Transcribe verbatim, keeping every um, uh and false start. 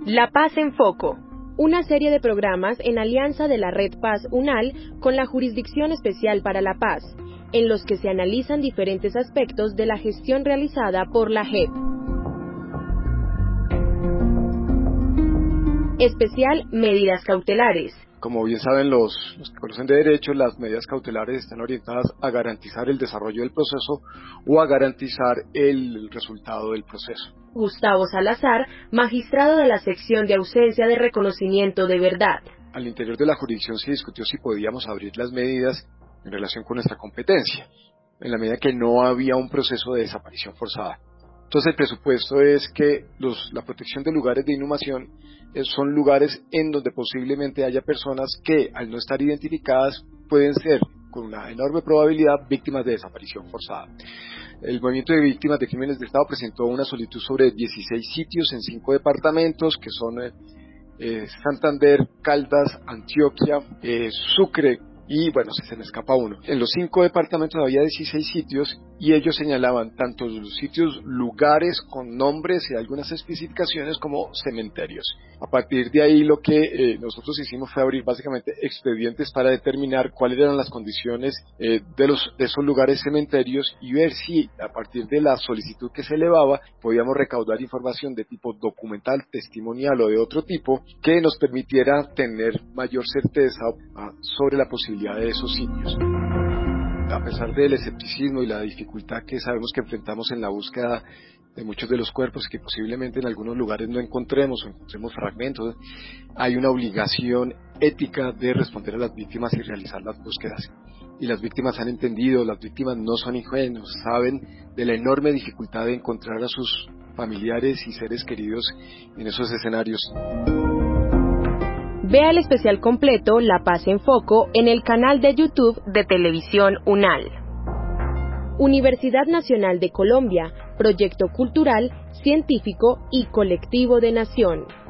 La Paz en Foco, una serie de programas en alianza de la Red Paz UNAL con la Jurisdicción Especial para la Paz, en los que se analizan diferentes aspectos de la gestión realizada por la J E P. Especial Medidas Cautelares. Como bien saben los, los que conocen de derecho, las medidas cautelares están orientadas a garantizar el desarrollo del proceso o a garantizar el resultado del proceso. Gustavo Salazar, magistrado de la sección de ausencia de reconocimiento de verdad. Al interior de la jurisdicción se discutió si podíamos abrir las medidas en relación con nuestra competencia, en la medida que no había un proceso de desaparición forzada. Entonces el presupuesto es que los, la protección de lugares de inhumación eh, son lugares en donde posiblemente haya personas que, al no estar identificadas, pueden ser, con una enorme probabilidad, víctimas de desaparición forzada. El Movimiento de Víctimas de Crímenes de Estado presentó una solicitud sobre dieciséis sitios en cinco departamentos, que son eh, eh, Santander, Caldas, Antioquia, eh, Sucre, y bueno, se me escapa uno. En los cinco departamentos había dieciséis sitios y ellos señalaban tanto los sitios, lugares con nombres y algunas especificaciones como cementerios. A partir de ahí lo que eh, nosotros hicimos fue abrir básicamente expedientes para determinar cuáles eran las condiciones eh, de, los, de esos lugares cementerios y ver si a partir de la solicitud que se elevaba podíamos recaudar información de tipo documental, testimonial o de otro tipo que nos permitiera tener mayor certeza uh, sobre la posibilidad de esos sitios. A pesar del escepticismo y la dificultad que sabemos que enfrentamos en la búsqueda de muchos de los cuerpos que posiblemente en algunos lugares no encontremos o encontremos fragmentos, hay una obligación ética de responder a las víctimas y realizar las búsquedas. Y las víctimas han entendido, las víctimas no son ingenuos, saben de la enorme dificultad de encontrar a sus familiares y seres queridos en esos escenarios. Vea el especial completo La Paz en Foco en el canal de YouTube de Televisión UNAL. Universidad Nacional de Colombia, proyecto cultural, científico y colectivo de nación.